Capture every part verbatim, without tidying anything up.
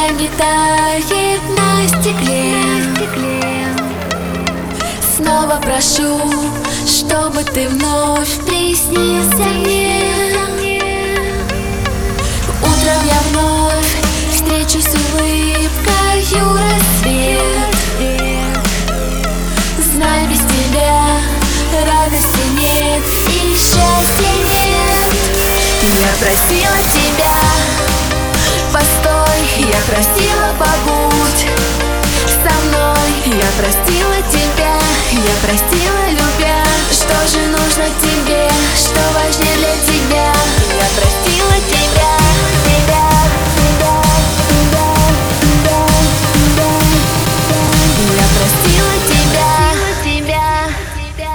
не тает на стекле. Снова прошу, чтобы ты вновь приснился мне. Утром я вновь встречу с улыбкою рассвет. Знай, без тебя радости нет и счастья нет. Я просила тебя, постой, я просила, побудь со мной. Я простила тебя, я простила, любя. Что же нужно тебе, что важнее для тебя? Я простила тебя, тебя, тебя, тебя, тебя, тебя. Я простила тебя, тебя, тебя.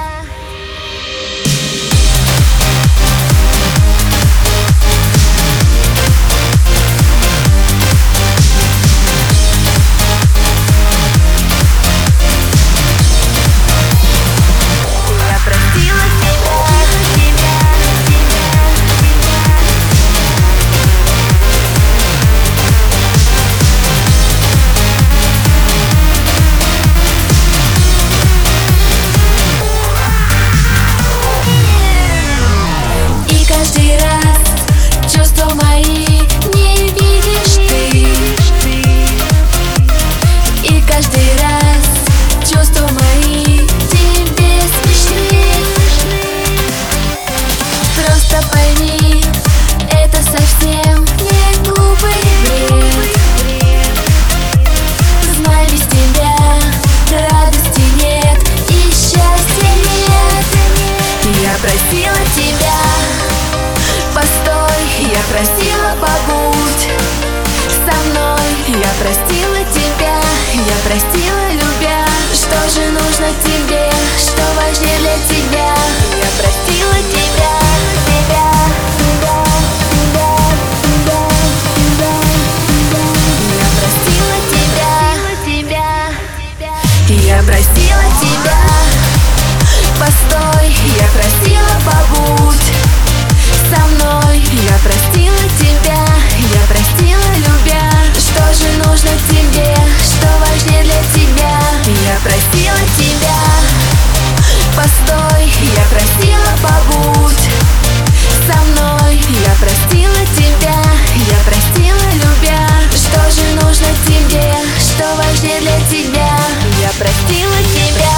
Просила, побудь со мной. Я простила тебя, я простила, любя. Что же нужно тебе, что важнее для тебя? Я простила тебя, тебя, тебя, тебя, тебя, тебя, тебя. Я простила тебя, тебя, тебя. Я простила тебя, постой. Я просила, побудь со мной. Я простила тебя, я простила, любя. Что же нужно тебе, что важнее для тебя? Я простила тебя, постой. Я просила, побудь со мной. Я простила тебя, я простила, любя. Что же нужно тебе, что важнее для тебя? Я простила тебя.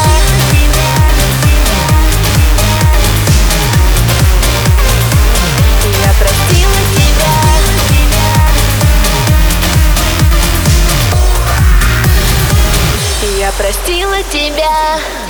Я простила тебя, тебя. Я простила тебя.